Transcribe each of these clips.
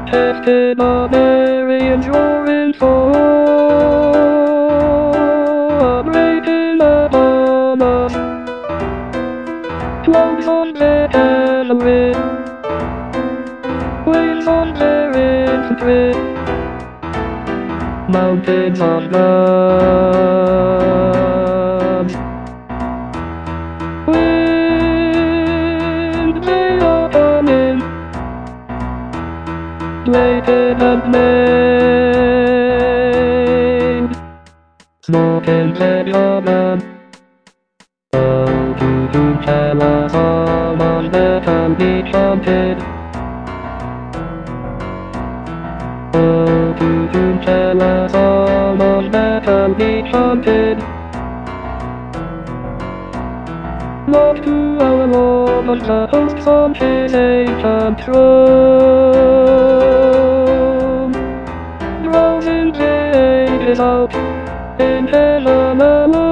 tested on Arian's roaring for breaking upon us. Clouds on their calorie, waves on their infantry, mountains on guns. Wind, they are coming, blatant and maimed, smoking their yarn. Oh, to tell us all on that can be chanted. Oh, to tell us all on that can be chanted. Lord to our Lord on the hosts on his ancient throne, drowning the ages out in heaven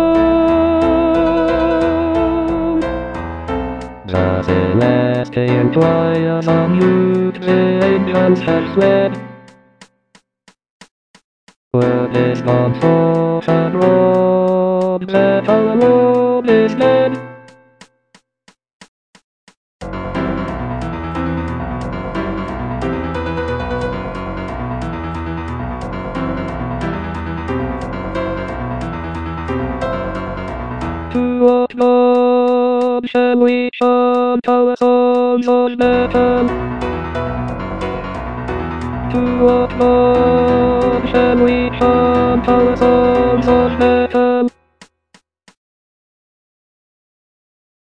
alone. The celestial choirs unmute the angels have fled. Word is gone forth abroad that our Lord is dead. To what God shall we chant our songs on metal? To what God shall we chant our songs on metal?